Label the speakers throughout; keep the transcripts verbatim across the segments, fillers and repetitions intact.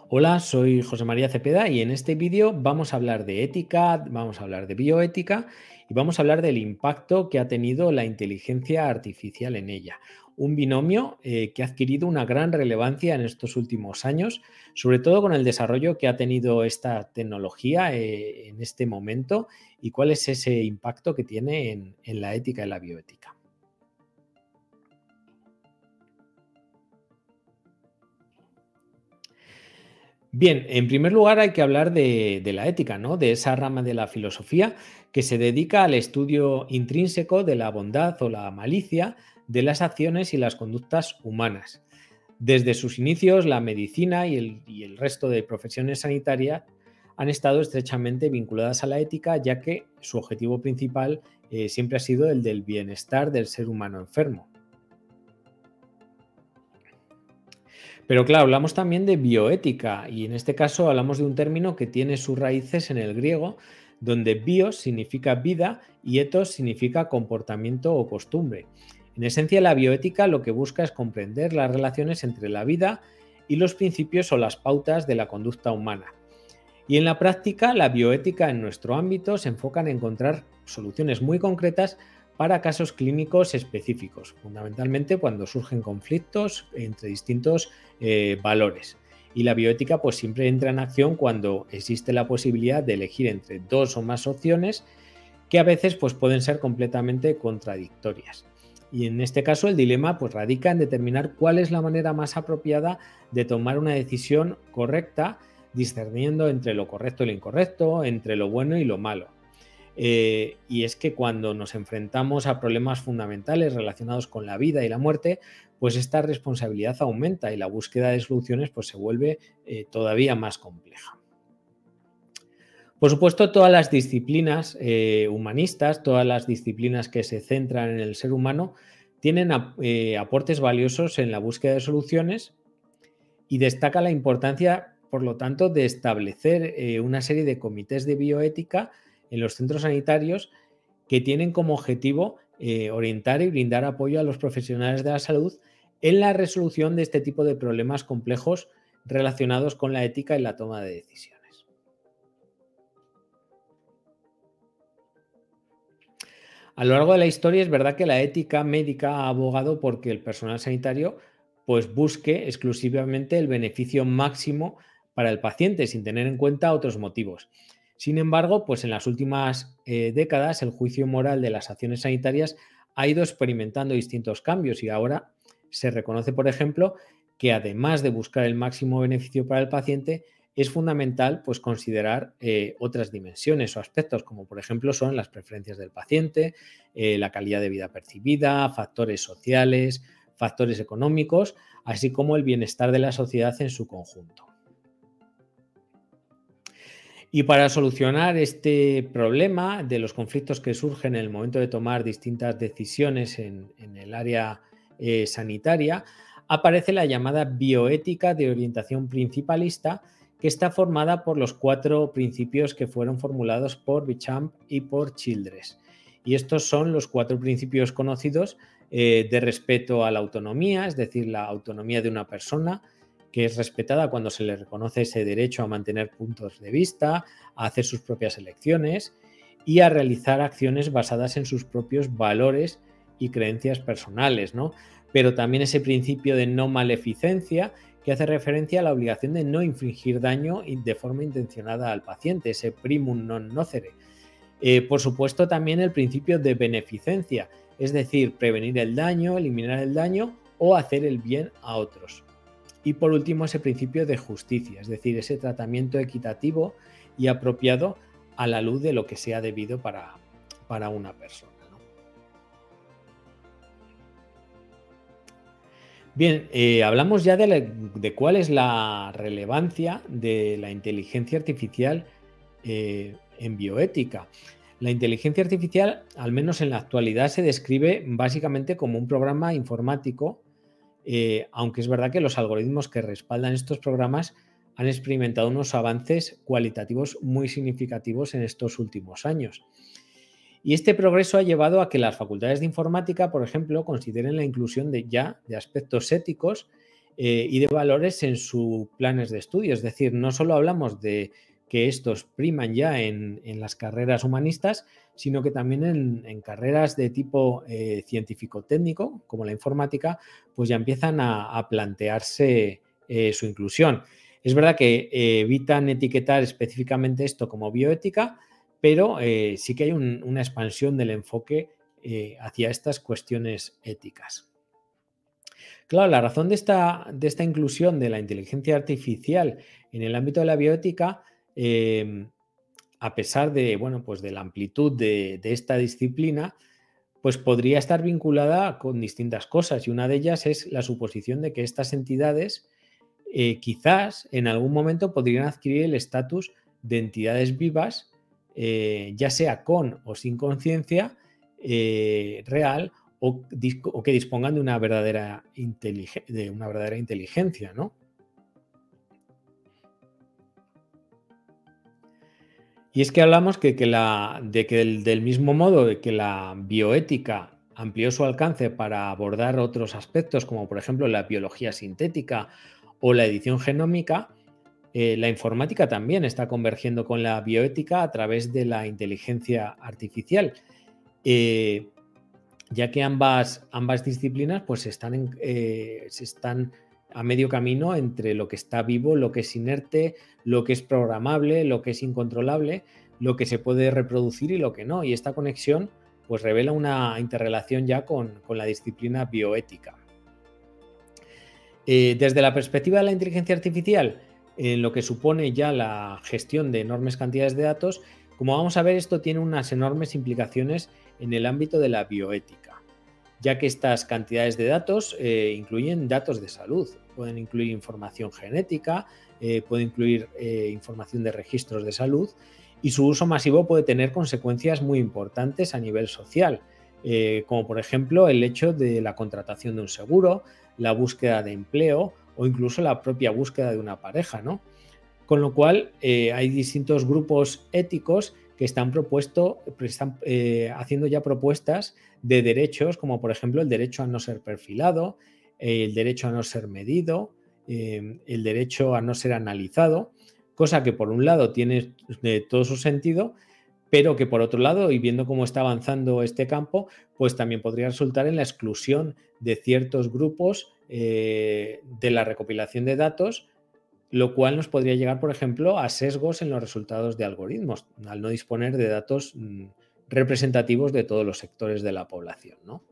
Speaker 1: Hola, soy José María Cepeda y en este vídeo vamos a hablar de ética, vamos a hablar de bioética y vamos a hablar del impacto que ha tenido la inteligencia artificial en ella. Un binomio eh, que ha adquirido una gran relevancia en estos últimos años, sobre todo con el desarrollo que ha tenido esta tecnología eh, en este momento y cuál es ese impacto que tiene en, en la ética y la bioética. Bien, en primer lugar hay que hablar de, de la ética, ¿no? De esa rama de la filosofía que se dedica al estudio intrínseco de la bondad o la malicia de las acciones y las conductas humanas. Desde sus inicios, la medicina y el, y el resto de profesiones sanitarias han estado estrechamente vinculadas a la ética, ya que su objetivo principal eh, siempre ha sido el del bienestar del ser humano enfermo. Pero claro, hablamos también de bioética y en este caso hablamos de un término que tiene sus raíces en el griego, donde bios significa vida y ethos significa comportamiento o costumbre. En esencia, la bioética lo que busca es comprender las relaciones entre la vida y los principios o las pautas de la conducta humana. Y en la práctica, la bioética en nuestro ámbito se enfoca en encontrar soluciones muy concretas para casos clínicos específicos, fundamentalmente cuando surgen conflictos entre distintos eh, valores. Y la bioética pues siempre entra en acción cuando existe la posibilidad de elegir entre dos o más opciones que a veces pues pueden ser completamente contradictorias. Y en este caso el dilema pues radica en determinar cuál es la manera más apropiada de tomar una decisión correcta, discerniendo entre lo correcto y lo incorrecto, entre lo bueno y lo malo. Eh, y es que cuando nos enfrentamos a problemas fundamentales relacionados con la vida y la muerte, pues esta responsabilidad aumenta y la búsqueda de soluciones pues se vuelve eh, todavía más compleja. Por supuesto, todas las disciplinas eh, humanistas, todas las disciplinas que se centran en el ser humano, tienen ap- eh, aportes valiosos en la búsqueda de soluciones y destaca la importancia, por lo tanto, de establecer eh, una serie de comités de bioética en los centros sanitarios que tienen como objetivo eh, orientar y brindar apoyo a los profesionales de la salud en la resolución de este tipo de problemas complejos relacionados con la ética y la toma de decisiones. A lo largo de la historia es verdad que la ética médica ha abogado porque el personal sanitario pues busque exclusivamente el beneficio máximo para el paciente sin tener en cuenta otros motivos. Sin embargo, pues en las últimas eh, décadas el juicio moral de las acciones sanitarias ha ido experimentando distintos cambios y ahora se reconoce, por ejemplo, que además de buscar el máximo beneficio para el paciente, es fundamental pues, considerar eh, otras dimensiones o aspectos, como por ejemplo son las preferencias del paciente, eh, la calidad de vida percibida, factores sociales, factores económicos, así como el bienestar de la sociedad en su conjunto. Y para solucionar este problema de los conflictos que surgen en el momento de tomar distintas decisiones en, en el área eh, sanitaria, aparece la llamada bioética de orientación principalista, que está formada por los cuatro principios que fueron formulados por Beauchamp y por Childress. Y estos son los cuatro principios conocidos eh, de respeto a la autonomía, es decir, la autonomía de una persona, que es respetada cuando se le reconoce ese derecho a mantener puntos de vista, a hacer sus propias elecciones y a realizar acciones basadas en sus propios valores y creencias personales, ¿no? Pero también ese principio de no maleficencia, que hace referencia a la obligación de no infligir daño de forma intencionada al paciente, ese primum non nocere. Eh, por supuesto, también el principio de beneficencia, es decir, prevenir el daño, eliminar el daño o hacer el bien a otros. Y por último, ese principio de justicia, es decir, ese tratamiento equitativo y apropiado a la luz de lo que sea debido para, para una persona, ¿no? Bien, eh, hablamos ya de, la- de cuál es la relevancia de la inteligencia artificial eh, en bioética. La inteligencia artificial, al menos en la actualidad, se describe básicamente como un programa informático, eh, aunque es verdad que los algoritmos que respaldan estos programas han experimentado unos avances cualitativos muy significativos en estos últimos años. Y este progreso ha llevado a que las facultades de informática, por ejemplo, consideren la inclusión de ya de aspectos éticos eh, y de valores en sus planes de estudio. Es decir, no solo hablamos de que estos priman ya en, en las carreras humanistas, sino que también en, en carreras de tipo eh, científico-técnico, como la informática, pues ya empiezan a, a plantearse eh, su inclusión. Es verdad que eh, evitan etiquetar específicamente esto como bioética, pero eh, sí que hay un, una expansión del enfoque eh, hacia estas cuestiones éticas. Claro, la razón de esta, de esta inclusión de la inteligencia artificial en el ámbito de la bioética, eh, a pesar de, bueno, pues de la amplitud de, de esta disciplina, pues podría estar vinculada con distintas cosas, y una de ellas es la suposición de que estas entidades eh, quizás en algún momento podrían adquirir el estatus de entidades vivas, eh, ya sea con o sin conciencia eh, real, o, o que dispongan de una verdadera, de una verdadera inteligencia, ¿no? Y es que hablamos que, que la, de que el, del mismo modo de que la bioética amplió su alcance para abordar otros aspectos, como por ejemplo la biología sintética o la edición genómica, eh, la informática también está convergiendo con la bioética a través de la inteligencia artificial, eh, ya que ambas, ambas disciplinas pues, están, en, eh, se están a medio camino entre lo que está vivo, lo que es inerte, lo que es programable, lo que es incontrolable, lo que se puede reproducir y lo que no. Y esta conexión pues, revela una interrelación ya con, con la disciplina bioética. Eh, desde la perspectiva de la inteligencia artificial, en lo que supone ya la gestión de enormes cantidades de datos, como vamos a ver, esto tiene unas enormes implicaciones en el ámbito de la bioética, ya que estas cantidades de datos eh, incluyen datos de salud, pueden incluir información genética, eh, pueden incluir eh, información de registros de salud, y su uso masivo puede tener consecuencias muy importantes a nivel social, eh, como por ejemplo el hecho de la contratación de un seguro, la búsqueda de empleo o incluso la propia búsqueda de una pareja, ¿no? Con lo cual, eh, hay distintos grupos éticos que están, propuesto, están eh, haciendo ya propuestas de derechos, como por ejemplo el derecho a no ser perfilado, eh, el derecho a no ser medido, eh, el derecho a no ser analizado, cosa que por un lado tiene de todo su sentido, pero que por otro lado, y viendo cómo está avanzando este campo, pues también podría resultar en la exclusión de ciertos grupos eh, de la recopilación de datos, lo cual nos podría llegar, por ejemplo, a sesgos en los resultados de algoritmos, al no disponer de datos mm, representativos de todos los sectores de la población, ¿no?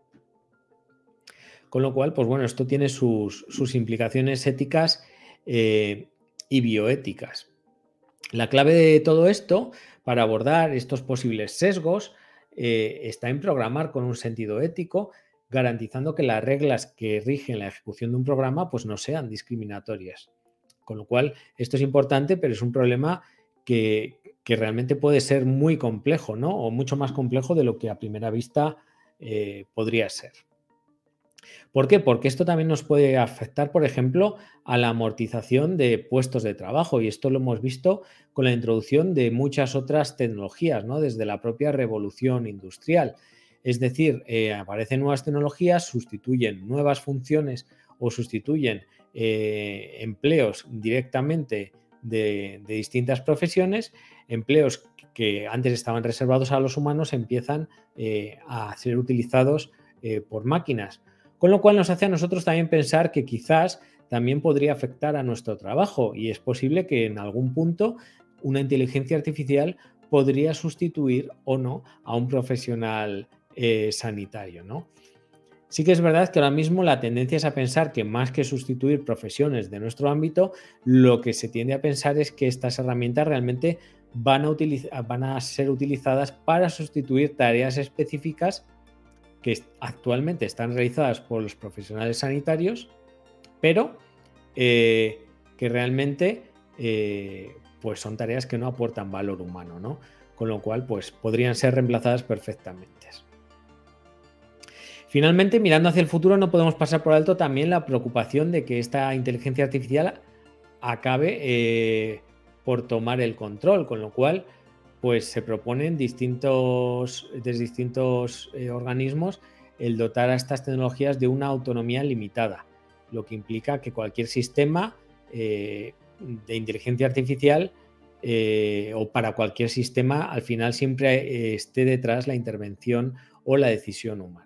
Speaker 1: Con lo cual, pues bueno, esto tiene sus, sus implicaciones éticas eh, y bioéticas. La clave de todo esto, para abordar estos posibles sesgos, eh, está en programar con un sentido ético, garantizando que las reglas que rigen la ejecución de un programa pues no sean discriminatorias. Con lo cual, esto es importante, pero es un problema que, que realmente puede ser muy complejo, ¿no? O mucho más complejo de lo que a primera vista eh, podría ser. ¿Por qué? Porque esto también nos puede afectar, por ejemplo, a la amortización de puestos de trabajo, y esto lo hemos visto con la introducción de muchas otras tecnologías, ¿no? Desde la propia revolución industrial. Es decir, eh, aparecen nuevas tecnologías, sustituyen nuevas funciones o sustituyen eh, empleos directamente de, de distintas profesiones, empleos que antes estaban reservados a los humanos empiezan eh, a ser utilizados eh, por máquinas. Con lo cual nos hace a nosotros también pensar que quizás también podría afectar a nuestro trabajo, y es posible que en algún punto una inteligencia artificial podría sustituir o no a un profesional eh, sanitario, ¿no? Sí que es verdad que ahora mismo la tendencia es a pensar que más que sustituir profesiones de nuestro ámbito, lo que se tiende a pensar es que estas herramientas realmente van a, utilizar, van a ser utilizadas para sustituir tareas específicas que actualmente están realizadas por los profesionales sanitarios, pero eh, que realmente eh, pues son tareas que no aportan valor humano, ¿no? Con lo cual, pues podrían ser reemplazadas perfectamente. Finalmente, mirando hacia el futuro, no podemos pasar por alto también la preocupación de que esta inteligencia artificial acabe eh, por tomar el control, con lo cual pues se proponen distintos, desde distintos eh, organismos el dotar a estas tecnologías de una autonomía limitada. lo que implica que cualquier sistema eh, de inteligencia artificial eh, o para cualquier sistema al final siempre eh, esté detrás la intervención o la decisión humana.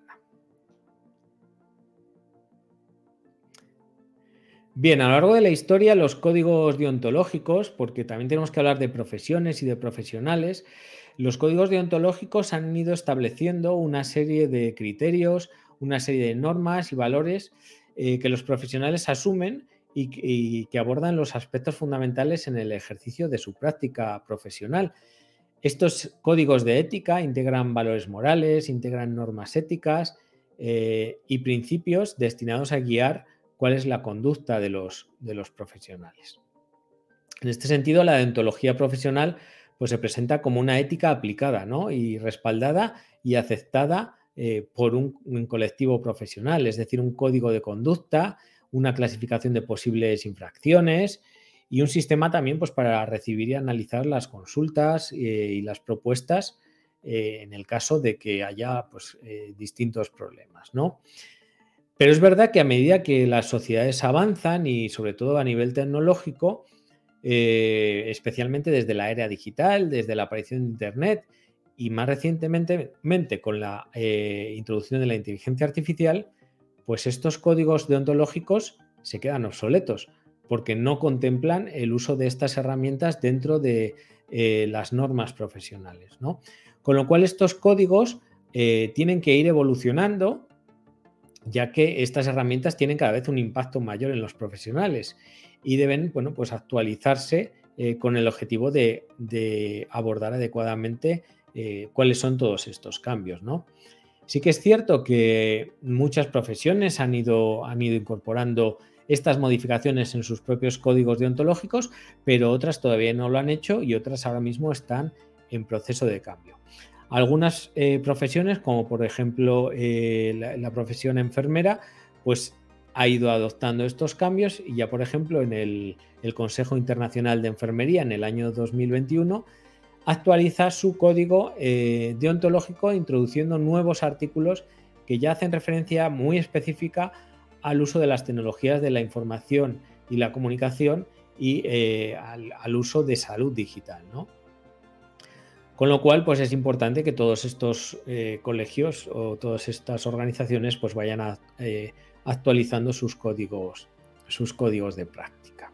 Speaker 1: Bien, a lo largo de la historia los códigos deontológicos, porque también tenemos que hablar de profesiones y de profesionales, los códigos deontológicos han ido estableciendo una serie de criterios, una serie de normas y valores eh, que los profesionales asumen y, y que abordan los aspectos fundamentales en el ejercicio de su práctica profesional. Estos códigos de ética integran valores morales, integran normas éticas eh, y principios destinados a guiar cuál es la conducta de los, de los profesionales. En este sentido, la deontología profesional pues, se presenta como una ética aplicada, ¿no? Y respaldada y aceptada eh, por un, un colectivo profesional, es decir, un código de conducta, una clasificación de posibles infracciones y un sistema también pues, para recibir y analizar las consultas eh, y las propuestas eh, en el caso de que haya pues, eh, distintos problemas, ¿no? Pero es verdad que a medida que las sociedades avanzan y sobre todo a nivel tecnológico, eh, especialmente desde la era digital, desde la aparición de Internet y más recientemente con la eh, introducción de la inteligencia artificial, pues estos códigos deontológicos se quedan obsoletos porque no contemplan el uso de estas herramientas dentro de eh, las normas profesionales, ¿no? Con lo cual estos códigos eh, tienen que ir evolucionando, ya que estas herramientas tienen cada vez un impacto mayor en los profesionales y deben, bueno, pues actualizarse eh, con el objetivo de, de abordar adecuadamente eh, cuáles son todos estos cambios, ¿no? Sí que es cierto que muchas profesiones han ido, han ido incorporando estas modificaciones en sus propios códigos deontológicos, pero otras todavía no lo han hecho y otras ahora mismo están en proceso de cambio. Algunas eh, profesiones, como por ejemplo eh, la, la profesión enfermera, pues ha ido adoptando estos cambios y ya por ejemplo en el, el Consejo Internacional de Enfermería en el año dos mil veintiuno actualiza su código eh, deontológico introduciendo nuevos artículos que ya hacen referencia muy específica al uso de las tecnologías de la información y la comunicación y eh, al, al uso de salud digital, ¿no? Con lo cual, pues es importante que todos estos eh, colegios o todas estas organizaciones pues vayan a, eh, actualizando sus códigos, sus códigos de práctica.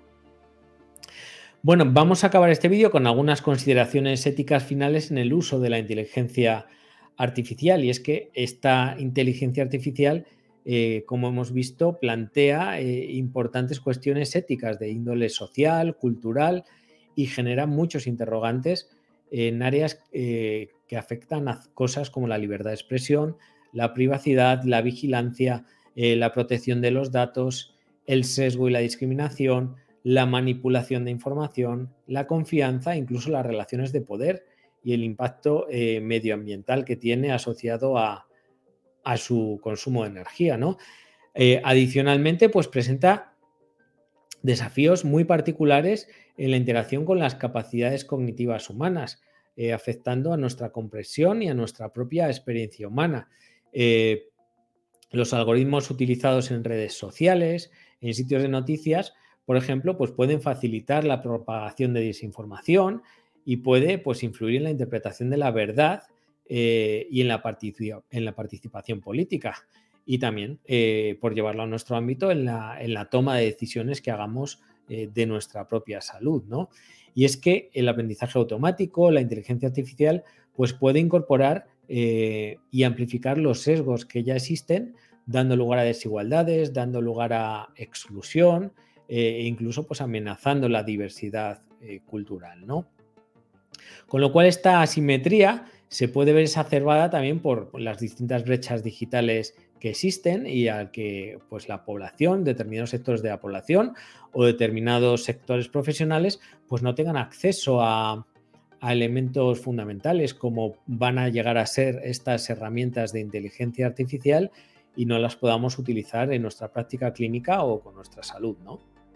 Speaker 1: Bueno, vamos a acabar este vídeo con algunas consideraciones éticas finales en el uso de la inteligencia artificial. Y es que esta inteligencia artificial, eh, como hemos visto, plantea eh, importantes cuestiones éticas de índole social, cultural y genera muchos interrogantes en áreas eh, que afectan a cosas como la libertad de expresión, la privacidad, la vigilancia, eh, la protección de los datos, el sesgo y la discriminación, la manipulación de información, la confianza, incluso las relaciones de poder y el impacto eh, medioambiental que tiene asociado a, a su consumo de energía, ¿no? Eh, adicionalmente, pues presenta desafíos muy particulares en la interacción con las capacidades cognitivas humanas, eh, afectando a nuestra comprensión y a nuestra propia experiencia humana. Eh, los algoritmos utilizados en redes sociales, en sitios de noticias, por ejemplo, pues pueden facilitar la propagación de desinformación y puede pues, influir en la interpretación de la verdad eh, y en la, partici- en la participación política. Y también, eh, por llevarlo a nuestro ámbito, en la, en la toma de decisiones que hagamos eh, de nuestra propia salud, ¿no? Y es que el aprendizaje automático, la inteligencia artificial, pues puede incorporar eh, y amplificar los sesgos que ya existen, dando lugar a desigualdades, dando lugar a exclusión eh, e incluso pues, amenazando la diversidad eh, cultural, ¿no? Con lo cual esta asimetría se puede ver exacerbada también por, por las distintas brechas digitales que existen y al que pues, la población, determinados sectores de la población o determinados sectores profesionales pues no tengan acceso a, a elementos fundamentales como van a llegar a ser estas herramientas de inteligencia artificial y no las podamos utilizar en nuestra práctica clínica o con nuestra salud, ¿no?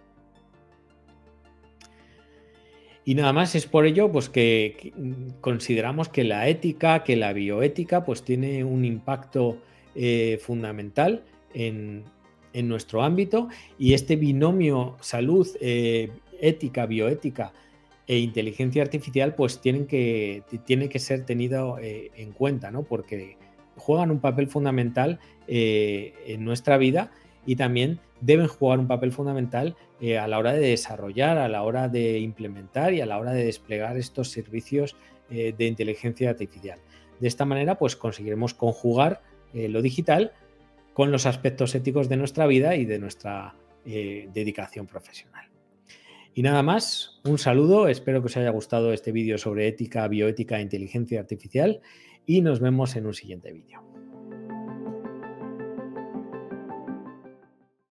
Speaker 1: Y nada más, es por ello pues, que, que consideramos que la ética, que la bioética, pues tiene un impacto eh, fundamental en, en nuestro ámbito, y este binomio salud, eh, ética, bioética e inteligencia artificial, pues tienen que, tiene que ser tenido eh, en cuenta, ¿no? Porque juegan un papel fundamental eh, en nuestra vida y también deben jugar un papel fundamental eh, a la hora de desarrollar, a la hora de implementar y a la hora de desplegar estos servicios eh, de inteligencia artificial. De esta manera, pues conseguiremos conjugar eh, lo digital con los aspectos éticos de nuestra vida y de nuestra eh, dedicación profesional. Y nada más, un saludo, espero que os haya gustado este vídeo sobre ética, bioética e inteligencia artificial y nos vemos en un siguiente vídeo.